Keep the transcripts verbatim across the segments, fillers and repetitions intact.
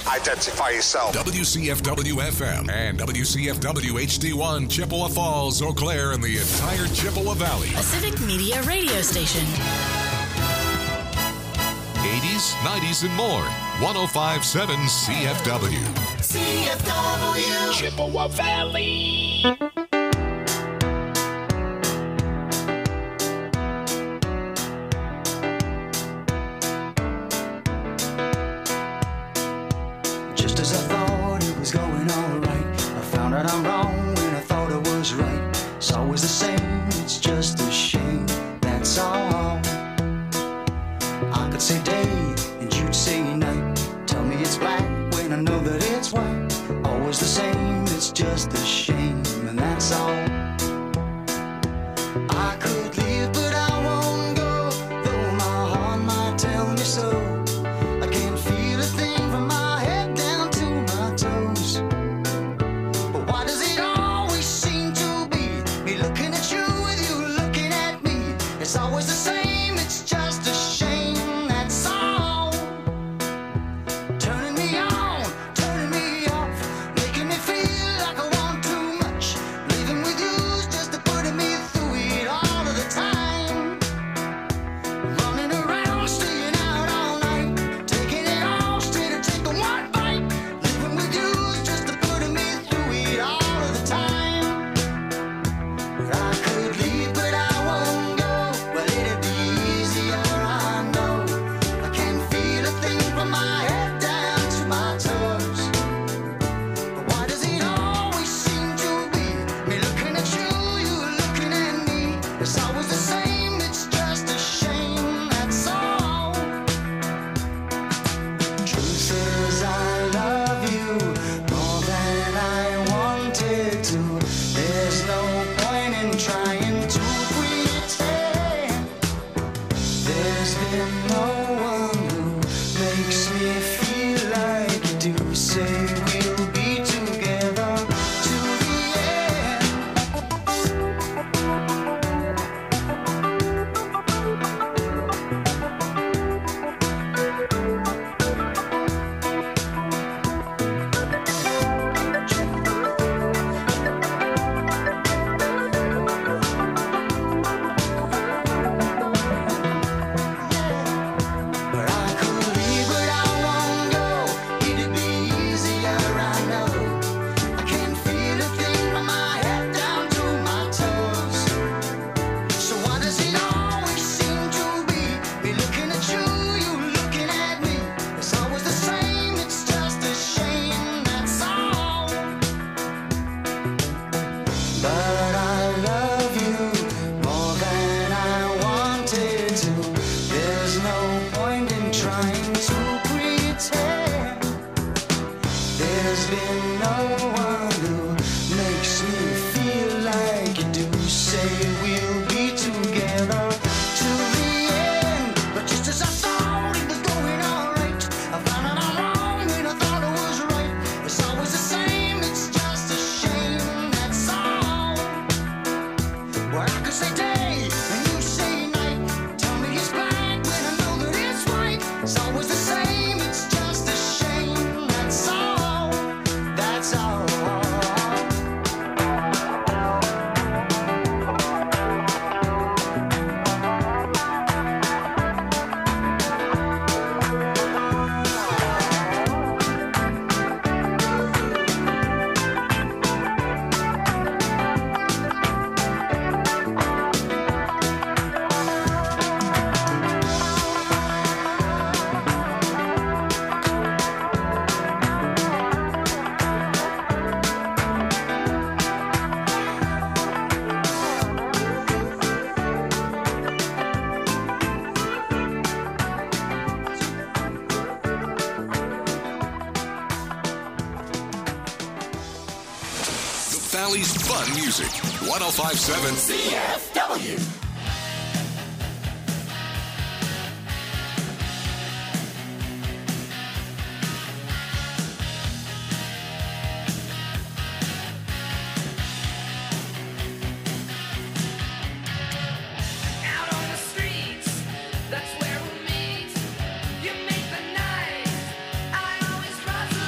Identify yourself. W C F W F M and W C F W H D one, Chippewa Falls, Eau Claire, and the entire Chippewa Valley. A Civic Media radio station. eighties, nineties, and more. one oh five point seven C F W. C F W. Chippewa Valley. Just as I thought it was going all right, I found out I'm wrong when I thought I was right. It's always the same, it's just a shame, that's all. I could say day and you'd say night. Tell me it's black when I know that it's white. Always the same, it's just a shame, and that's all. I could leave but I won't go, though my heart might tell me so. I can't feel a thing from my head down to my toes. But why does it always seem to be me looking at you with you looking at me? It's always the same, it's just a shame, that's all. Turning me on, turning me off, making me feel like I want too much. Leaving with you's just to putting me through it all of the time. Running around, staying out all night, taking it all instead of taking one bite. Living with you's just to putting me through it all of the time. But I could leave, but I won't go. Well, it'd be easier, I know. I can't feel a thing from my head down to my toes. But why does it always seem to be me looking at you, you looking at me? It's always the same, it's just a shame, that's all. Truth is I love you more than I wanted to. There's no point in trying to pretend. There's been no one who makes me feel like you do. Say we'll be together to the end. But I could leave, but I won't go. It'd be easier, I know. I can't feel a thing from my head down to my toes. So why does it always seem to be me looking at you, you looking at me? It's always the same, it's just a shame, that's all. But I love you more than I wanted to. There's no point in trying to pretend. There's been no one who makes me feel like you do. Say we'll be together to the end. But just as I thought it was going all right, I found out I'm wrong when I thought it was right. It's always the same, it's just a shame, that's all. Well, I could say day and you say night. Tell me it's black when I know that it's white. It's always the same, it's just a shame, that's all. That's all. The Valley's fun music. one oh five point seven C F W. Out on the streets, that's where we meet. You make the night. I always rustle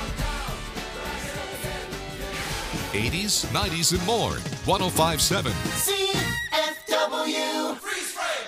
eighties, nineties, and more. one oh five point seven. C F W. Freeze frame.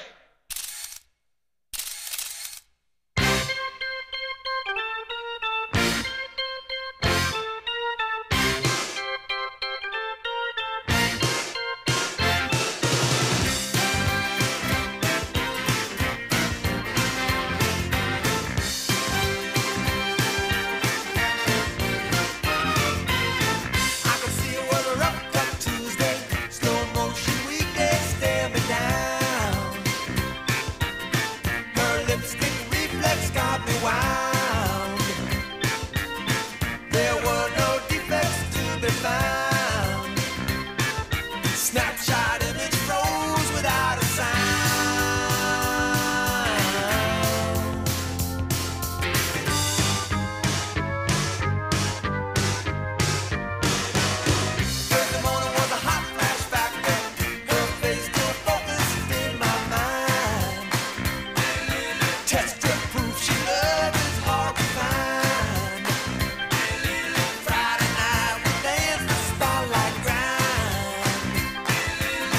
I can see it was a rough cut Tuesday, slow motion weekday, stare me down. Her lipstick reflex got me wound. There were no defects to be found. Snapshot image froze without a sound. Thursday morning was a hot flash factor. Her face still focused in my mind. Test strip proof she loved is hard to find. Friday night we danced the spotlight grind.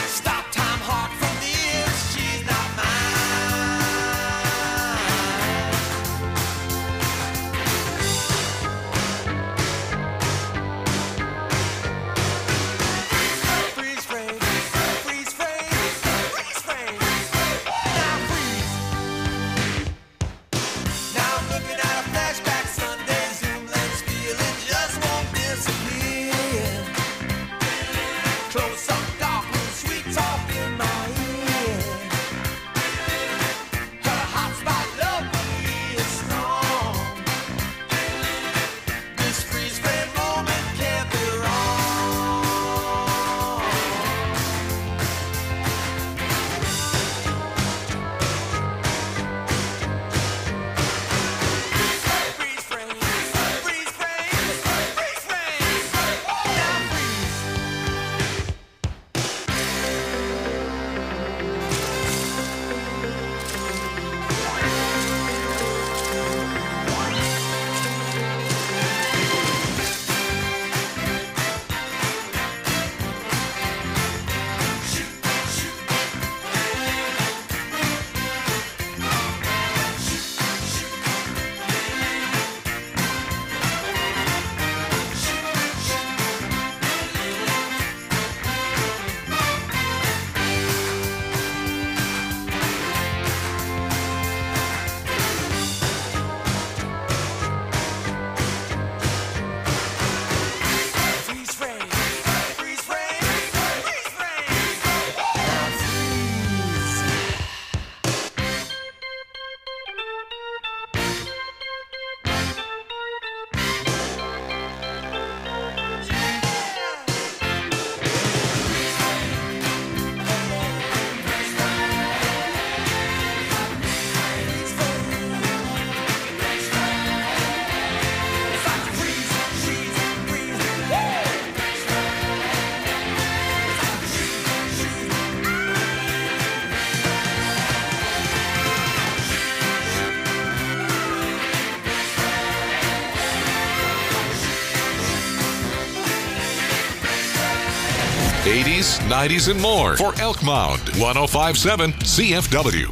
eighties, nineties, and more for Elk Mound, one oh five point seven C F W.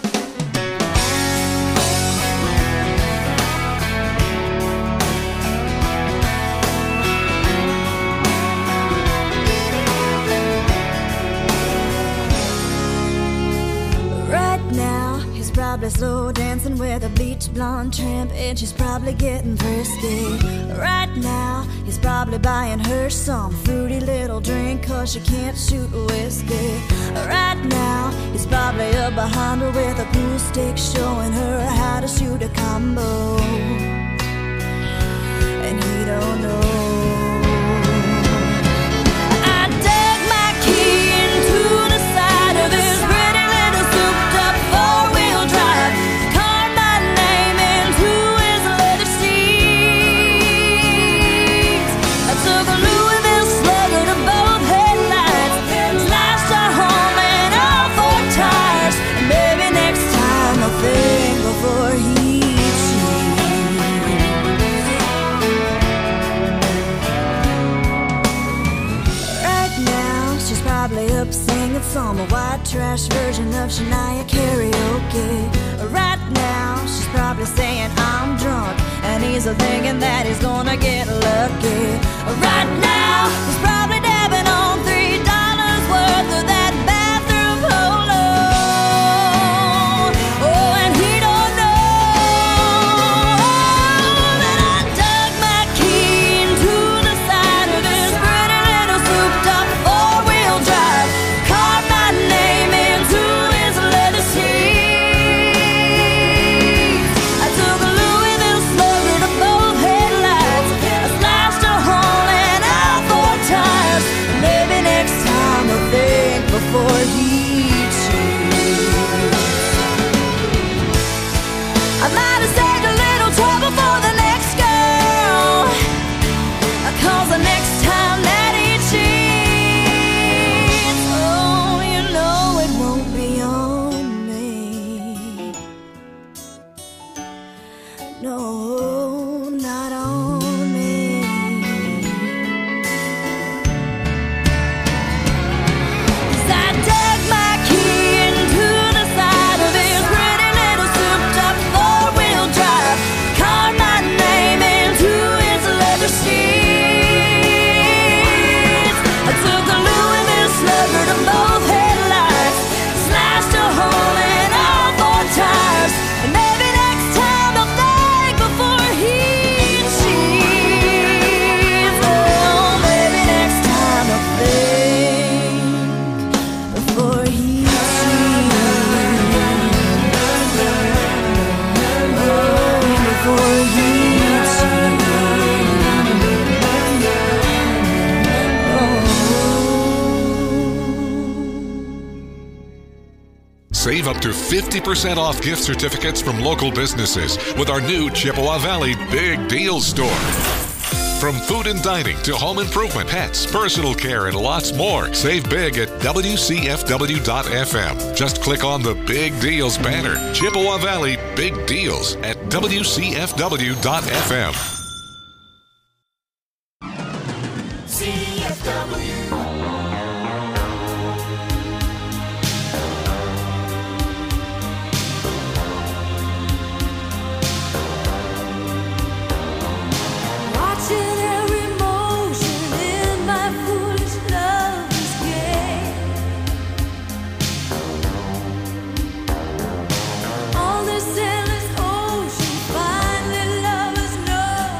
Right now, he's probably slow dancing with a bleach blonde tramp, and she's probably getting frisky. Right now, he's probably buying her some fruity little drink, cause she can't shoot whiskey. Right now, he's probably up behind her with a pool stick, showing her how to shoot a combo. And he don't know. I dug my key into the side of this pretty little souped-up four-wheel drive, carved my name into his leather seats. I took a Louisville Slugger to both headlights, slashed our home and all four tires. And maybe next time I'll think before he up singing some white trash version of Shania karaoke. Right now, she's probably saying I'm drunk, and he's thinking that he's gonna get lucky. Right now, he's probably dabbing on three dollars worth of that bathroom polo. Oh, and he don't know that I dug my key into the side of this pretty little souped-up four-wheel drive, carved my name into his leather seats. I took a Louisville Slugger to both headlights, I slashed a hole in all four tires. Maybe next time I'll think before he cheats. I might have saved a little trouble for the next girl, cause the next time that he cheats, oh, you know it won't be on me. No, not on me. 'Cause I dug my key into the side of his pretty little souped-up four-wheel drive, carved my name into his leather seats. I took a Louisville Slugger to both headlights, slashed a hole in all four tires. And maybe next time I'll think before he cheats. Oh, maybe next time I'll think before he cheats. Oh, before he Save up to fifty percent off gift certificates from local businesses with our new Chippewa Valley Big Deal Store. From food and dining to home improvement, pets, personal care, and lots more. Save big at W C F W dot F M. Just click on the Big Deals banner. Chippewa Valley Big Deals at W C F W dot F M. C F W. Watching every motion in my foolish lover's game. On this endless ocean, finally lovers know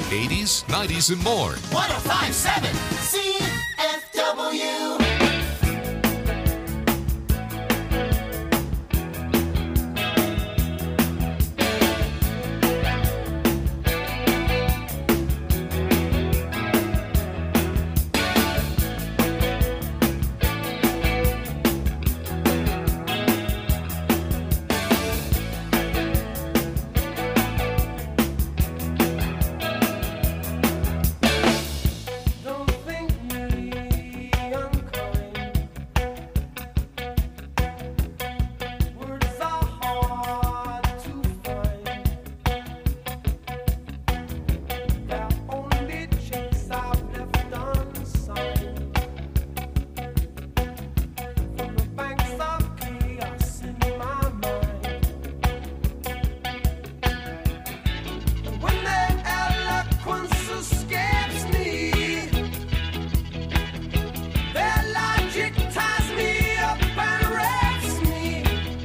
eighties, nineties, and more. one oh five point seven C F W. Don't think me unkind. Words are hard to find. They're only checks I've left unsigned. From the banks of chaos in my mind. When their eloquence escapes me, their logic ties me up and wraps me.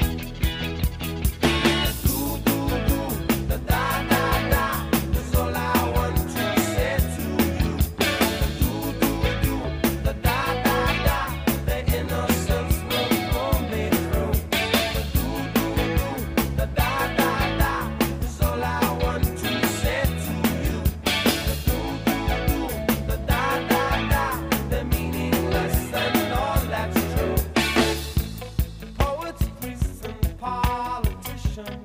Do, do, do, da, da, da, da, is all I want to say to you. Do, do, do, da, da, da, da, the innocence will pull me through. Do, do, do, da, da, da, da, is all I want to say to you. Do, do, do, da, da, da, da, the meaningless and all that's true. Poets, priests, and politicians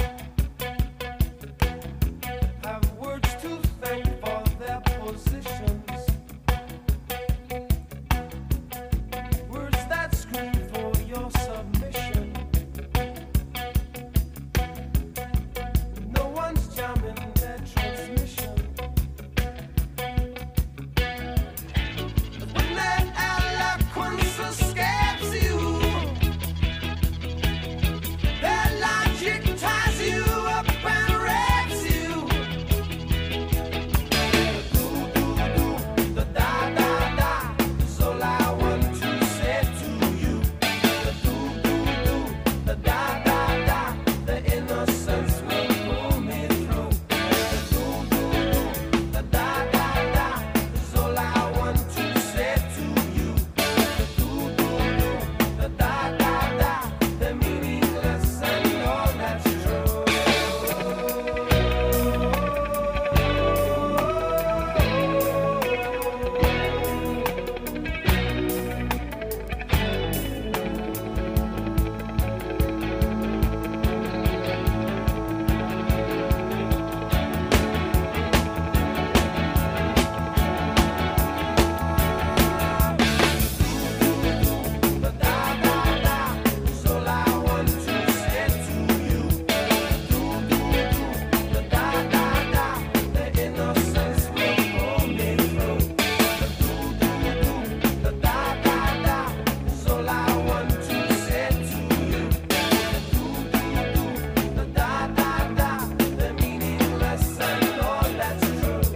have words to thank for their positions. Words that scream for your submission. No one's jamming their transmission. When their eloquence escapes you, their logic ties you up and wrecks you. Do, do, do, da, da, da, da, is all I want to say to you. Do, do, do, da, da, da, da, the innocence will pull me through. Do, do, do, da, da, da, da, is all I want to say to you. Do, do, do, da, da, da, da, the meaningless and all that's true. Da, da, da, da, is all I want to say to you. Do, do, do, da, da, da, da, the innocence will pull me through. Do, do, do, da, da, da, da, is all I want to say to you. Do, do, do, da, da, da, da, the meaningless and all that's true.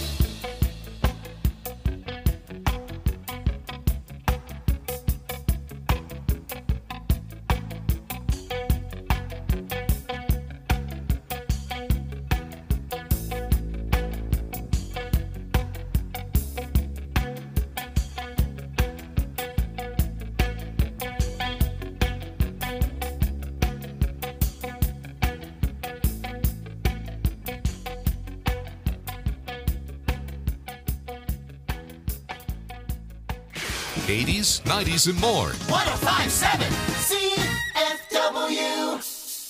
eighties, nineties, and more. one oh five point seven C F W.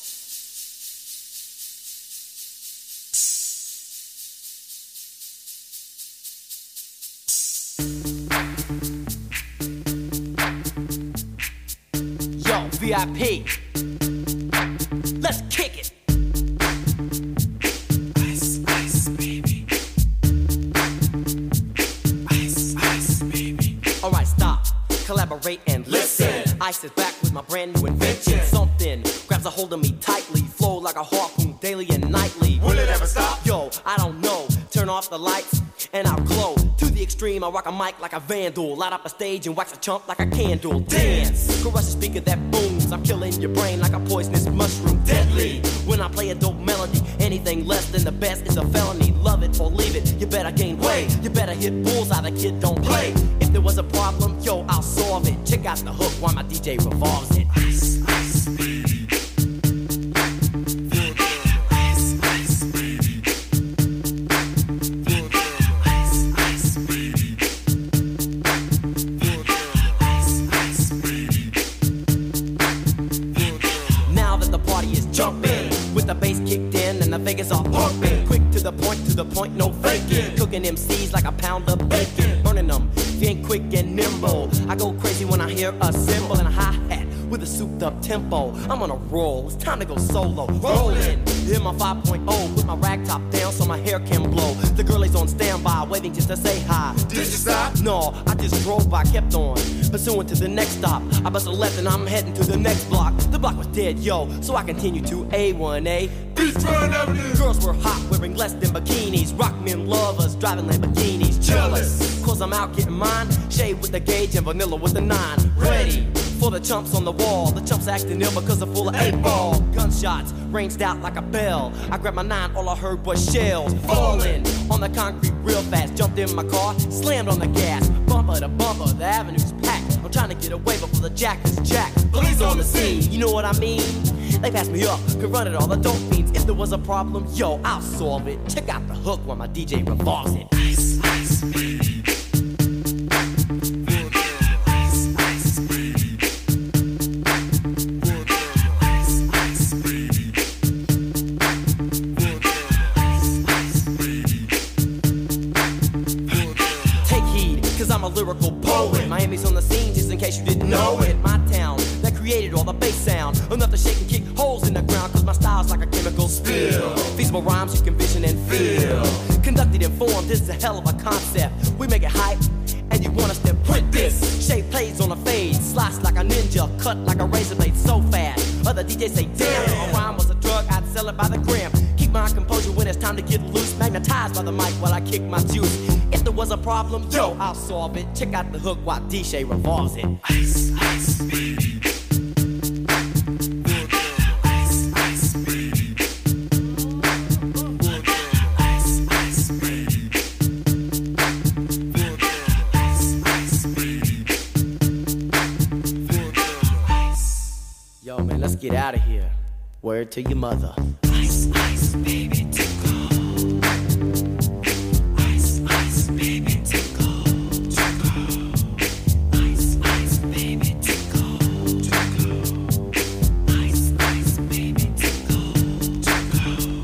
Yo, V I P. Let's kick it. Ice, ice, baby. Ice, ice, baby. Alright, stop. Collaborate and listen. Ice is back with my brand new invention. Something grabs a hold of me tightly. Flow like a harpoon daily and nightly. Will it ever stop? Yo, I don't know. Turn off the lights and I'll glow. To the extreme, I rock a mic like a vandal. Light up a stage and wax a chump like a candle. Dance! Crush a speaker that booms. I'm killing your brain like a poisonous mushroom. Deadly! When I play a dope melody, anything less than the best is a felony. Love it it or leave it. You better gain weight. You better hit bullseye. The kid don't play. If there was a problem, yo, I'll solve it. Check out the hook while my D J revolves it. Ice, ice, baby. The bass kicked in and the Vegas are pumping. Quick to the point, to the point, no faking. Cooking M Cs like a pound of bacon. Burning them, if you ain't quick and nimble. I go crazy when I hear a cymbal and a hi-hat with a souped up tempo. I'm on a roll, it's time to go solo. Rolling, in my five point oh, put my rag top down so my hair can blow. The girl is on standby, waiting just to say hi. Did you stop? No, I just drove by, kept on, pursuing to the next stop. I bust a left and I'm heading to the next block. The block was dead, yo, so I continue to A one A. Beachfront Avenue. Girls were hot, wearing less than bikinis. Rock men lovers, driving Lamborghinis. Jealous, cause I'm out getting mine. Shade with the gauge and vanilla with the nine. Ready for the chumps on the wall. The chumps acting ill because they're full of eight ball. Gunshots ranged out like a bell. I grabbed my nine, all I heard was shells falling on the concrete real fast. Jumped in my car, slammed on the gas. Bumper to bumper, the avenue's packed. I'm trying to get away before the jack is jacked. Police on the scene, you know what I mean? They passed me up, could run it all, the dope fiends. If there was a problem, yo, I'll solve it. Check out the hook while my D J revolves it. Ice, ice, baby. I'm a lyrical poet. Miami's on the scene, just in case you didn't know it. My town that created all the bass sound, enough to shake and kick holes in the ground. Cause my style's like a chemical spill. Feasible rhymes you can vision and feel. Conducted in form, this is a hell of a concept. We make it hype, and you want us to print this. Shape plays on a fade, slice like a ninja, cut like a razor blade so fast. Other D Js say, damn, if a rhyme was a drug, I'd sell it by the gram. Keep my composure when it's time to get loose. Magnetized by the mic while I kick my juice. If there was a problem, yo, I'll solve it. Check out the hook while D J revolves it. Ice, ice, baby. Ice, ice, baby. Ice, ice, baby. Ice, ice, baby. Yo, man, let's get out of here. Word to your mother. Ice, ice, baby, tickle. Ice, ice, baby, tickle. Tickle. Ice, ice, baby, tickle. Tickle. Ice, ice, baby, tickle. Tickle.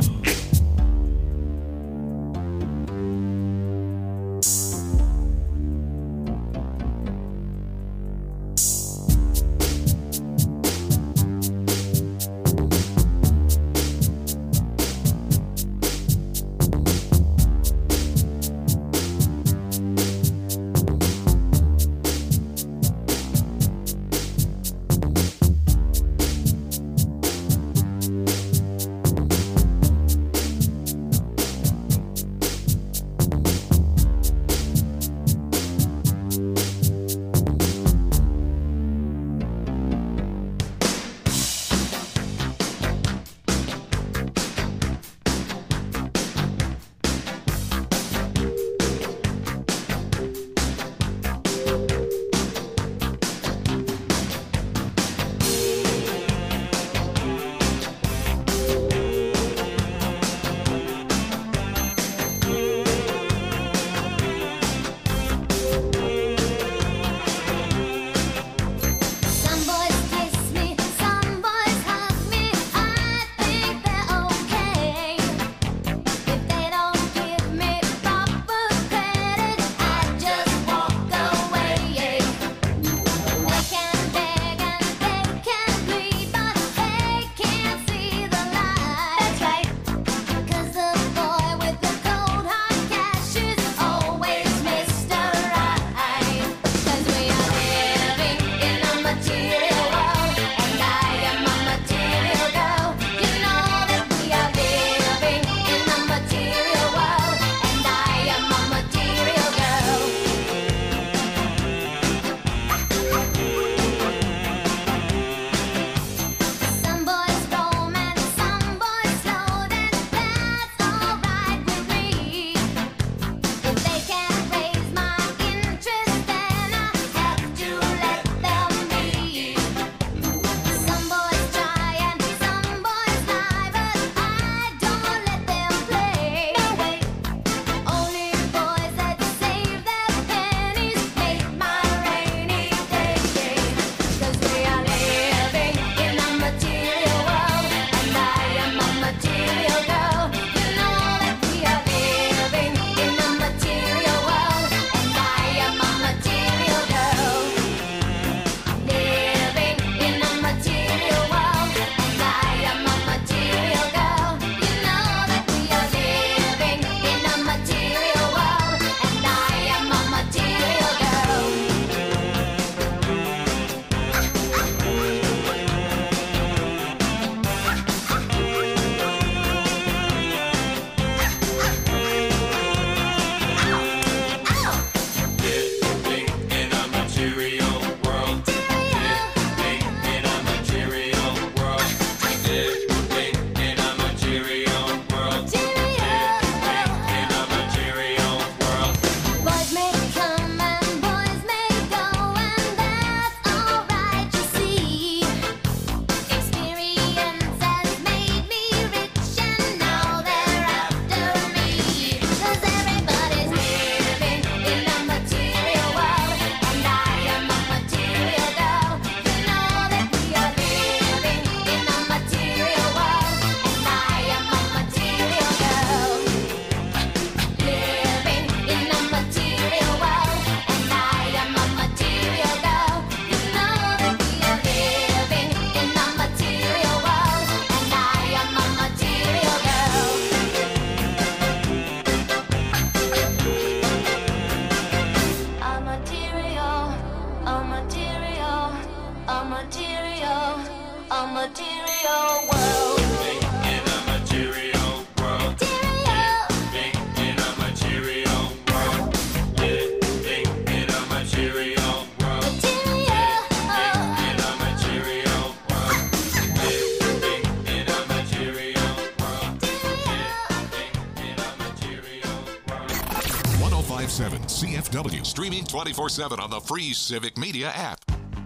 five seven C F W. Streaming twenty-four seven on the free Civic Media app.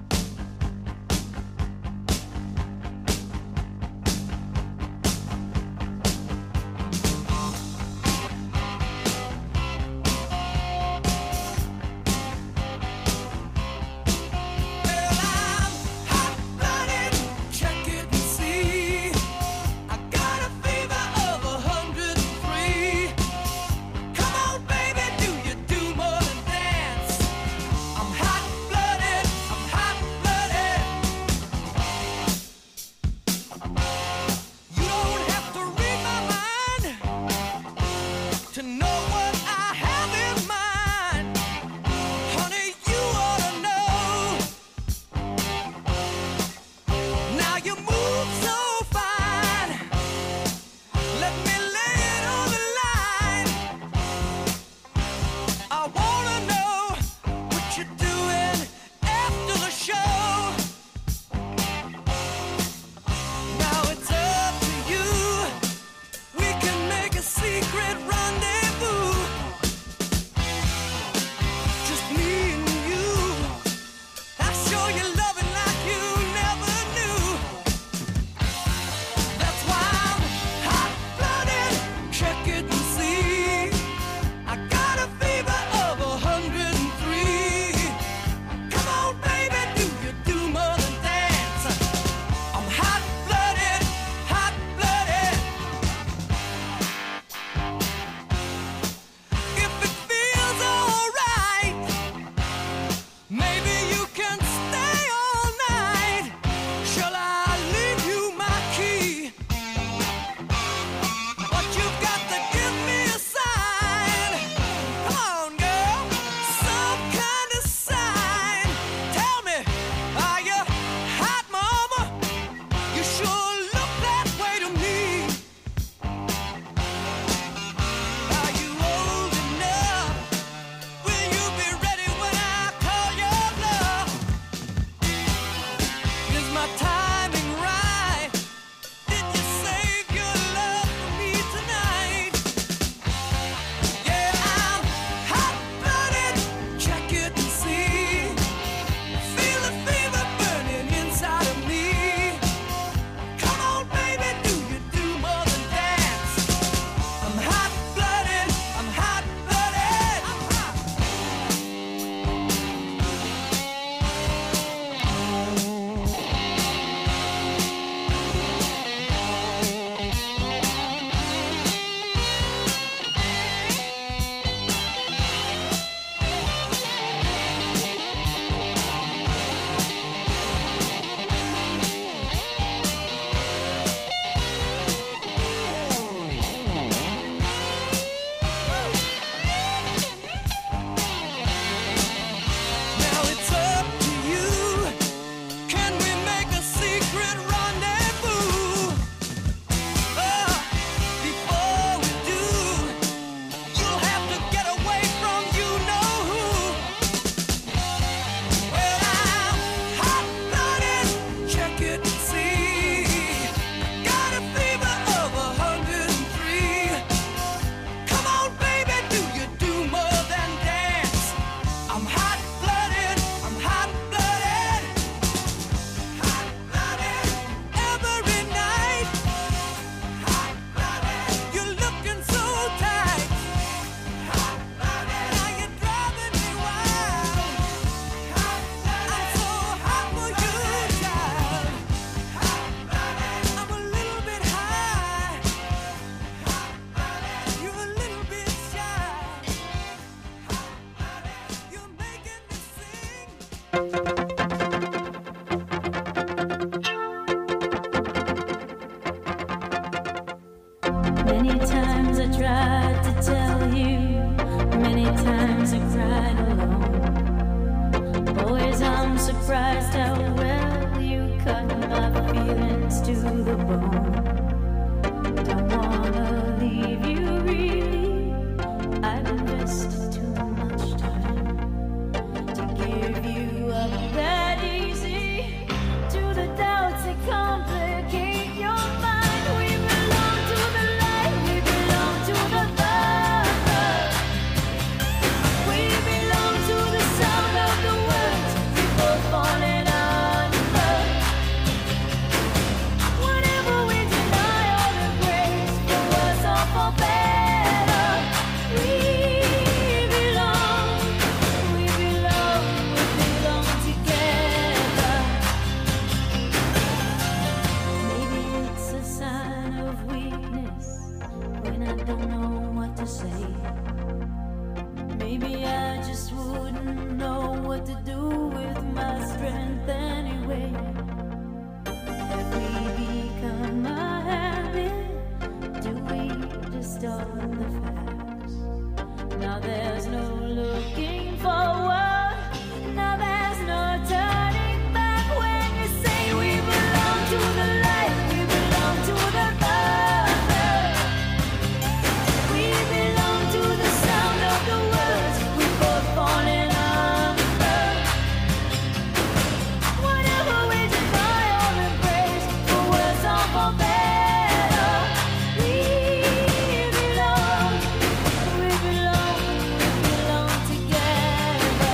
Many times I tried to tell you, many times I cried alone. Boys, I'm surprised how well you cut my feelings to the bone. Don't wanna leave you really, I've invested too much time to give you up. what to do with my strength anyway. Have we become a habit? Do we just own the facts? Now there's no looking forward. Now there's no turning back when you say we belong to the light, we belong to the Father. We belong to the sound of the words we both falling under. Whatever we deny or embrace, for worse or for better, we belong, we belong, we belong together.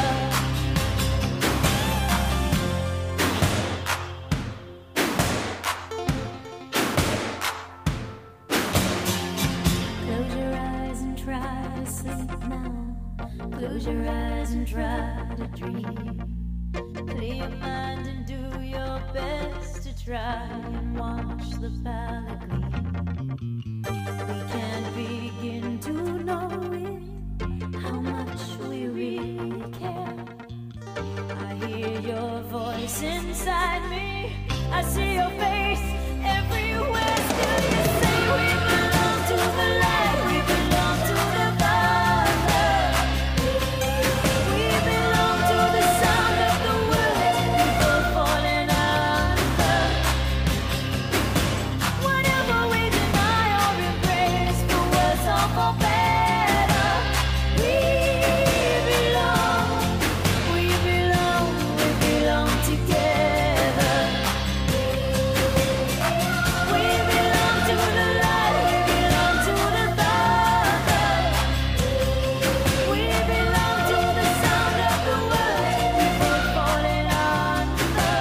Close your eyes and try to sleep now. Close your eyes and try to dream. Clear your mind and do your best to try and watch the palette gleam. We can't begin to know it, how much we really care. I hear your voice inside me. I see your face everywhere. Still you say we belong to the light. We belong to the Father. We belong to the sound of the words we both falling under. Whatever we deny or embrace, for worse or for better, we belong, we belong, we belong together. We belong to the light, we belong to the Father. We belong to the sound of the words we both falling under.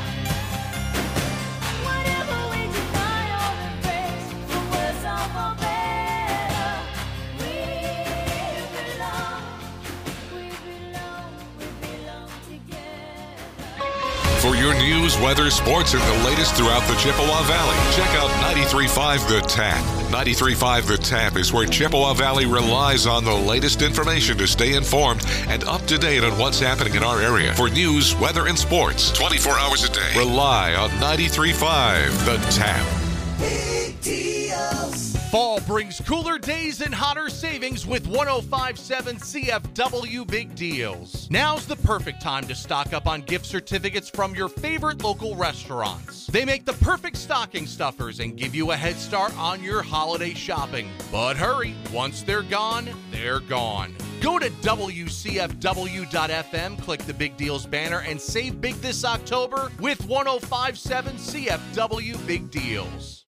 Whatever we deny or embrace, for worse or for better, we belong, we belong, we belong together. For your news, weather, sports, and the latest throughout the Chippewa Valley, check out ninety-three point five The Tap. ninety-three point five The Tap is where Chippewa Valley relies on the latest information to stay informed and up to date on what's happening in our area. For news, weather, and sports, twenty-four hours a day, rely on ninety-three point five The Tap. Big deals. Fall brings cooler days and hotter savings with one oh five point seven C F W Big Deals. Now's the perfect time to stock up on gift certificates from your favorite local restaurants. They make the perfect stocking stuffers and give you a head start on your holiday shopping. But hurry, once they're gone, they're gone. Go to W C F W dot F M, click the Big Deals banner, and save big this October with one oh five point seven C F W Big Deals.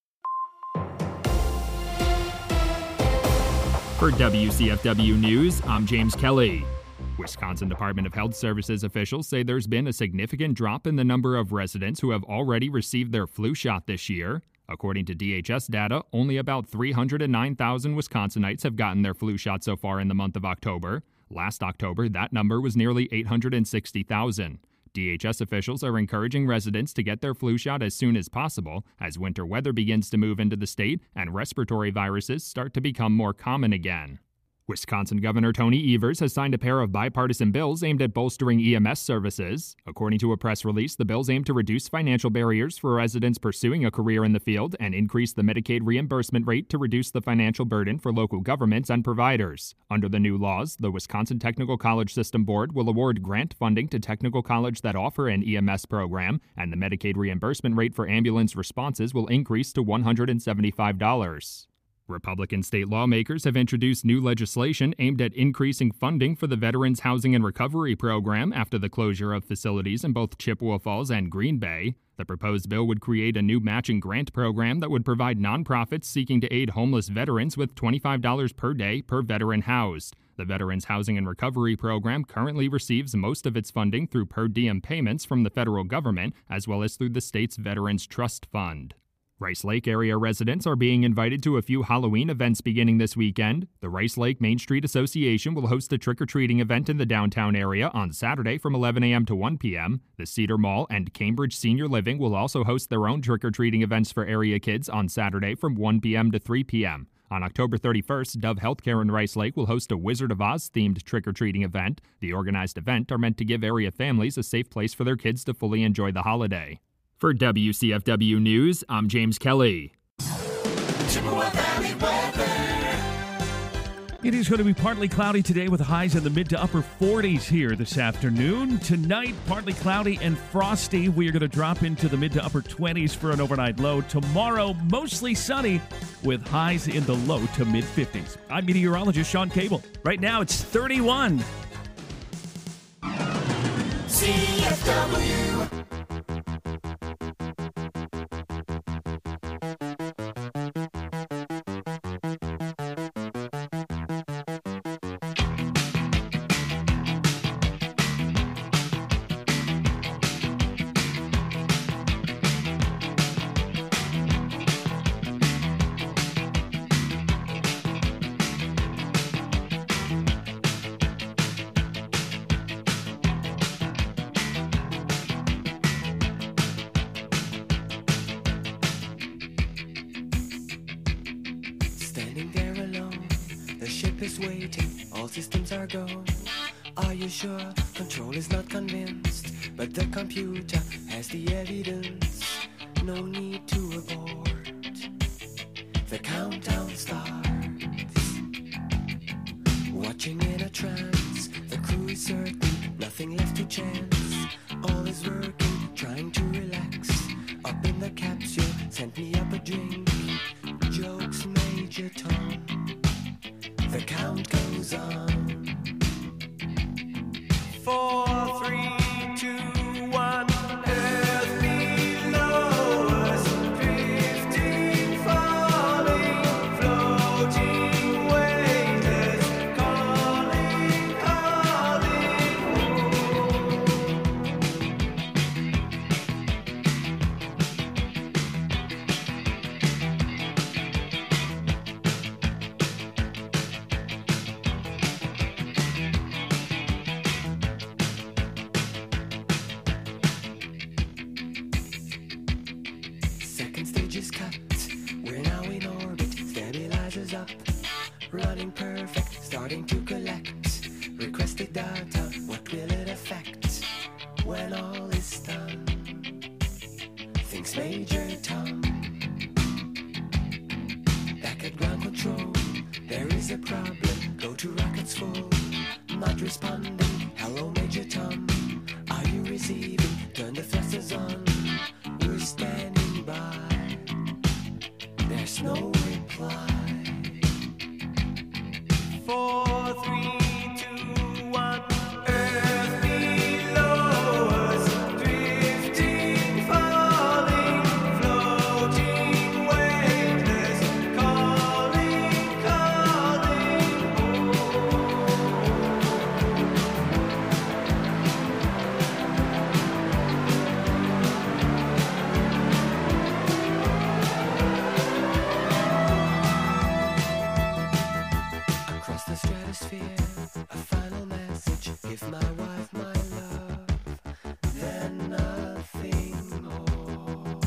For W C F W News, I'm James Kelly. Wisconsin Department of Health Services officials say there's been a significant drop in the number of residents who have already received their flu shot this year. According to D H S data, only about three hundred nine thousand Wisconsinites have gotten their flu shot so far in the month of October. Last October, that number was nearly eight hundred sixty thousand. D H S officials are encouraging residents to get their flu shot as soon as possible as winter weather begins to move into the state and respiratory viruses start to become more common again. Wisconsin Governor Tony Evers has signed a pair of bipartisan bills aimed at bolstering E M S services. According to a press release, the bills aim to reduce financial barriers for residents pursuing a career in the field and increase the Medicaid reimbursement rate to reduce the financial burden for local governments and providers. Under the new laws, the Wisconsin Technical College System Board will award grant funding to technical colleges that offer an E M S program, and the Medicaid reimbursement rate for ambulance responses will increase to one hundred seventy-five dollars. Republican state lawmakers have introduced new legislation aimed at increasing funding for the Veterans Housing and Recovery Program after the closure of facilities in both Chippewa Falls and Green Bay. The proposed bill would create a new matching grant program that would provide nonprofits seeking to aid homeless veterans with twenty-five dollars per day per veteran housed. The Veterans Housing and Recovery Program currently receives most of its funding through per diem payments from the federal government, as well as through the state's Veterans Trust Fund. Rice Lake area residents are being invited to a few Halloween events beginning this weekend. The Rice Lake Main Street Association will host a trick-or-treating event in the downtown area on Saturday from eleven a.m. to one p.m. The Cedar Mall and Cambridge Senior Living will also host their own trick-or-treating events for area kids on Saturday from one p.m. to three p.m. On October thirty-first, Dove Healthcare in Rice Lake will host a Wizard of Oz-themed trick-or-treating event. The organized event are meant to give area families a safe place for their kids to fully enjoy the holiday. For W C F W News, I'm James Kelly. Chippewa Valley weather. It is going to be partly cloudy today with highs in the mid to upper forties here this afternoon. Tonight, partly cloudy and frosty. We are going to drop into the mid to upper twenties for an overnight low. Tomorrow, mostly sunny with highs in the low to mid fifties. I'm meteorologist Sean Cable. Right now, it's thirty-one. C F W. Standing there alone, the ship is waiting, all systems are go. Are you sure? Control is not convinced, but the computer has the evidence. No need to abort. The countdown starts. Watching in a trance, the crew is certain, nothing left to chance. All is working, trying to relax. Up in the capsule, sent me up a drink. Jokes, Major Tom. The count goes on. Four, three, two, one. Earth below us, drifting, falling, floating, weightless, calling, calling home. Second stage is cut. We're now in orbit. Stabilizers up. Running perfect. Starting to collect. Requested data. What will it affect when all is done? Thinks Major Tom. Back at ground control. There is a problem. Go to rockets full. Not responding. Hello, Major Tom. Are you receiving? Turn the thrusters on. We're standing by. There's no reply. Four, three, two, one. Earth below us, drifting, falling, floating, weightless, calling, calling home. Across the stratosphere, a final message. Give my wife my love, then nothing more.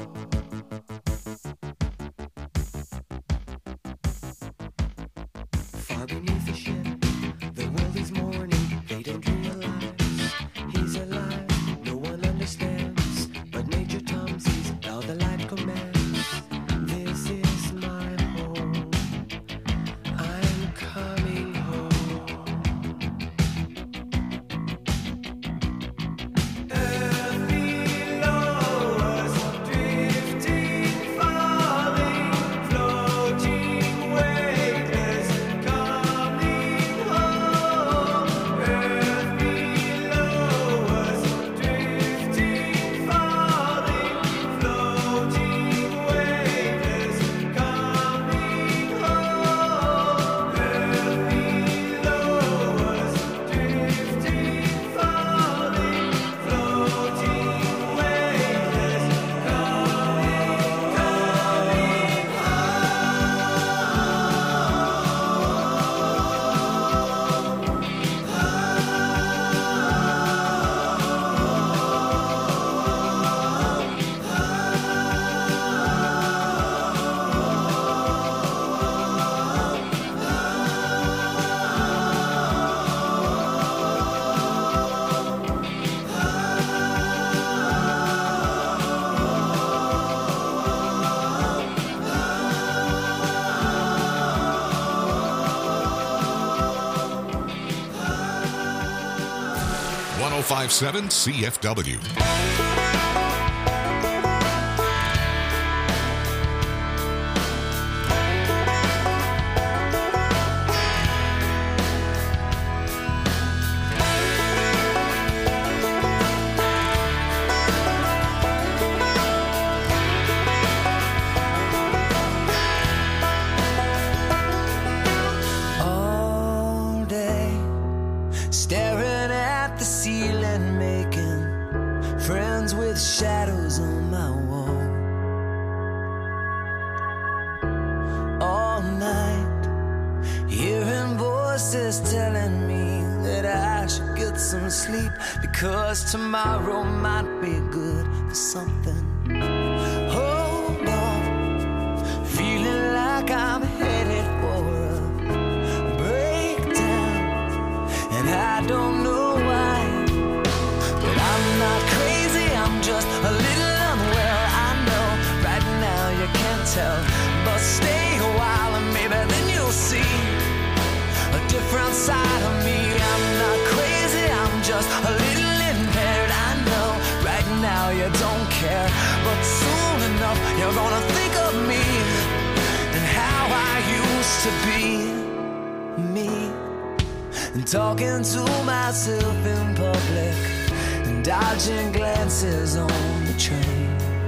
Far beneath the ship, the world is mourning. They don't realize he's alive. No one understands, but Major Tom sees how the light commands. This is my home. I'm coming home. Earth below us, drifting, falling, floating, weightless, coming, one oh five point seven C F W. All day, staring at the ceiling, making friends with shadows on my wall. All night, hearing voices telling me that I should get some sleep, because tomorrow might be good for something. Hold on, feeling like I'm headed for a breakdown, and I don't know why, but I'm not crazy, I'm just a little unwell. I know right now you can't tell, but stay a while and maybe then you'll see a different side of me. I'm not crazy, I'm just a little impaired. I know right now you don't care, but soon enough you're gonna think of me and how I used to be me, and talking to myself in public and dodging glances on the train.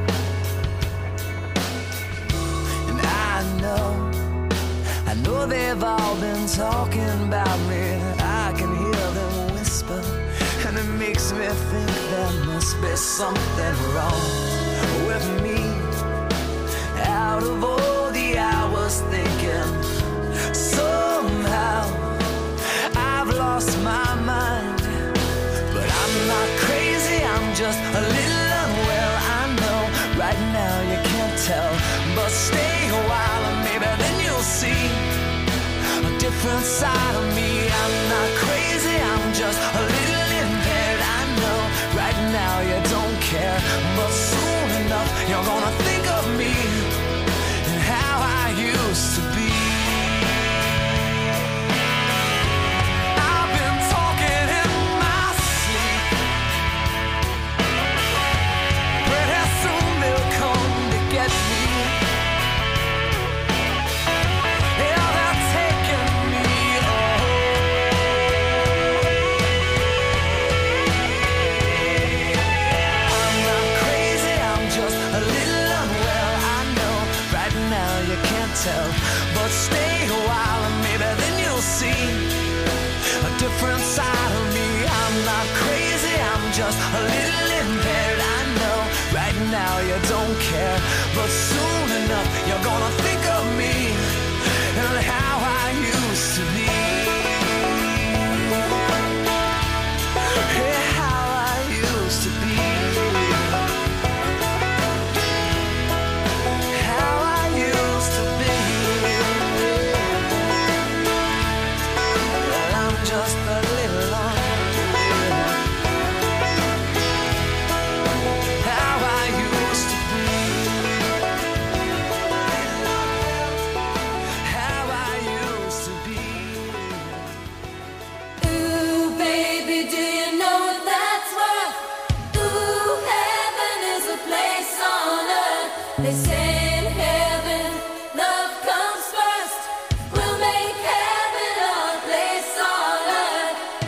And I know, I know they've all been talking about me, I can hear them whisper, and it makes me think there must be something wrong with me. Out of all the hours thinking, somehow I've lost my mind, but I'm not crazy, I'm just a little unwell. I know right now you can't tell, but stay a while and maybe then you'll see a different side of me. I'm not crazy, I'm just a little impaired. I know right now you don't care, but soon enough you're gonna think of me and how I used to be. I've been talking in my sleep, pretty soon they'll come to get me. Yeah, they're taking me away. I'm not crazy, I'm just a little unwell. I know right now you can't tell, but stay a while and maybe then you'll see a different side of me. I'm not crazy, I'm just a little impaired. I know right now you don't care, but soon enough you're gonna think of me and how I used to be. Yeah, how I used to be. How I used to be. Well, I'm just a little unreal. How I used to be. How I used to be. Ooh, baby, do you know what that's worth? Ooh, heaven is a place on earth. They say in heaven, love comes first. We'll make heaven a place on earth.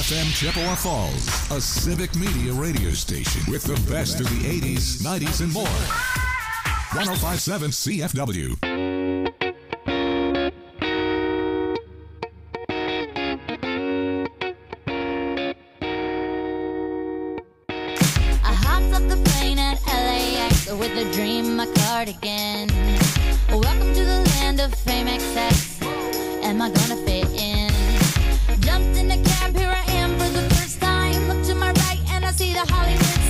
F M Chippewa Falls, a civic media radio station with the best of the eighties, nineties, and more. one oh five point seven C F W. I hopped up the plane at L A X with a dream, my cardigan. Welcome to the land of fame X X. Am I gonna fit in? Jumped in a cab, here I am for the first time. Look to my right and I see the Hollywood